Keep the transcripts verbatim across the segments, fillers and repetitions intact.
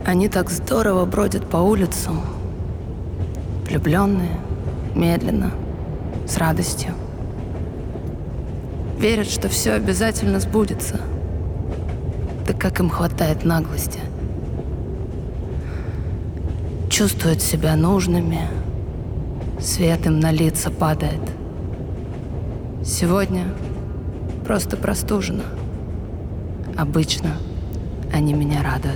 Они так здорово бродят по улицам, влюбленные, медленно, с радостью. Верят, что все обязательно сбудется. Да как им хватает наглости. Чувствуют себя нужными, свет им на лица падает. Сегодня просто простужено. Обычно они меня радуют.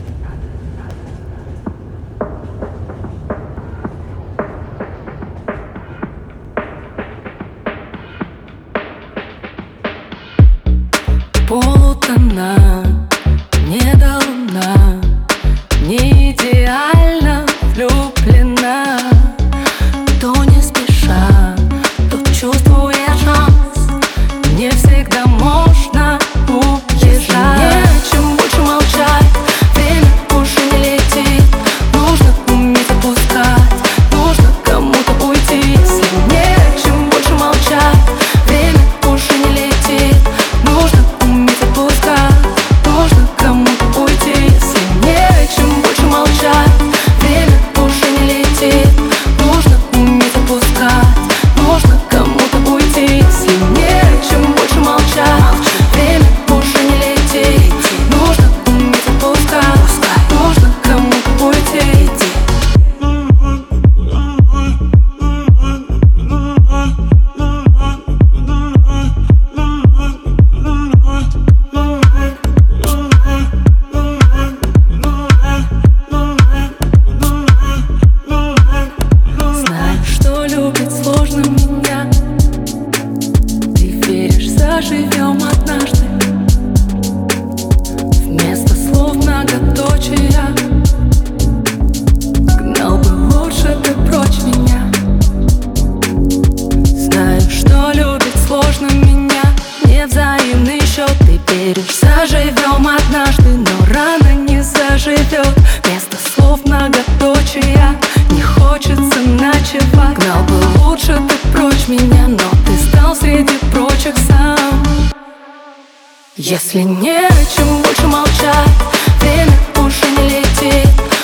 Полутона, не до луна, не идеально влюблена. То не спеша, то чувствуя шанс, не всегда можно убежать. Не о чем больше молчать, время уже не летит. Нужно уметь отпускать, нужно кому-то уйти. Если не о чем больше молчать, время уже не летит. Нужно уметь отпускать, нужно кому-то уйти. Если не о чем больше молчать, время уже не летит. Нужно уметь отпускать, нужно кому-то уйти. Если не о чем больше молчать, время уже не летит. Нужно уметь отпускать, нужно кому-то уйти. Знаю, что любить сложно меня. Ты веришь, заживем однажды. Вместо слов многоточия. Гнал бы лучше ты прочь меня. Знаю, что любить сложно меня. Невзаимный счет. Ты веришь, заживем однажды, но рано не заживет. Вместо слов многоточия. Не хочется ночевать. Гнал бы лучше ты прочь меня, но ты стал среди прочих сам. Если не о чем больше молчать, время уже не летит.